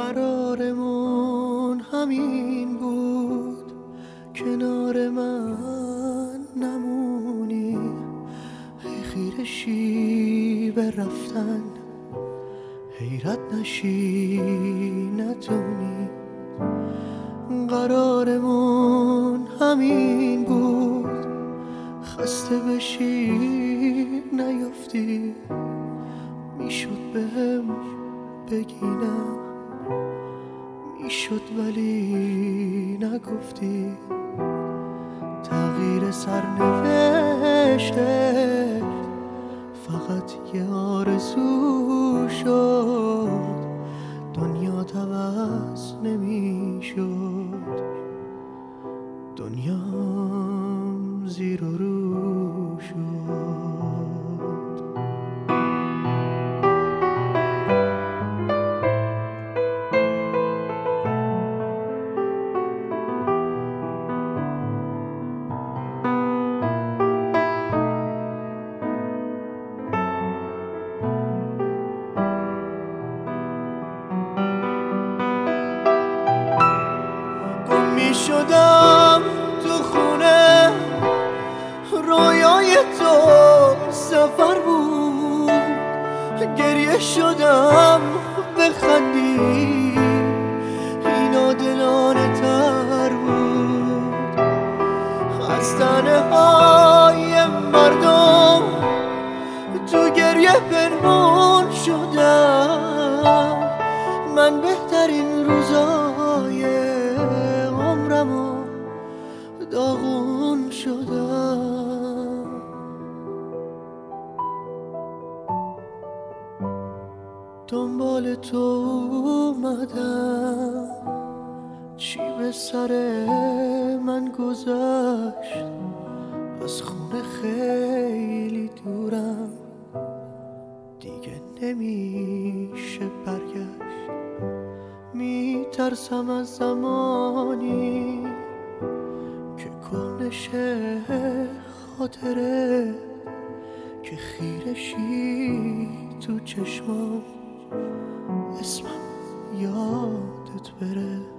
قرارمون همین بود، کنار من نمونی، هی خیره شی به رفتن، حیرت نشی نتونی. قرارمون همین بود، خسته بشی نیفتی، میشد بهم بگی نه، میشد ولی نگفتی. تغییر سرنوشته فقط یه آرزو شد، دنیا عوض نمیشد، دنیام زیر و رو شد. می شدم تو خونه، رویای تو سفر بود، گریه شدم بخندی، اینا دلانه تر بود. از تنه های مردم تو گریه پنهون شدم، من بهترین روزای عمرمو داغون شدم. دنبال تو اومدم، چی به سر من گذشت، از خونه خیلی دورم، دیگه نمیشه برگشت. میترسم از زمانی که کهنه شه خاطره، که خیره شی تو چشمام، اسمم یادت بره.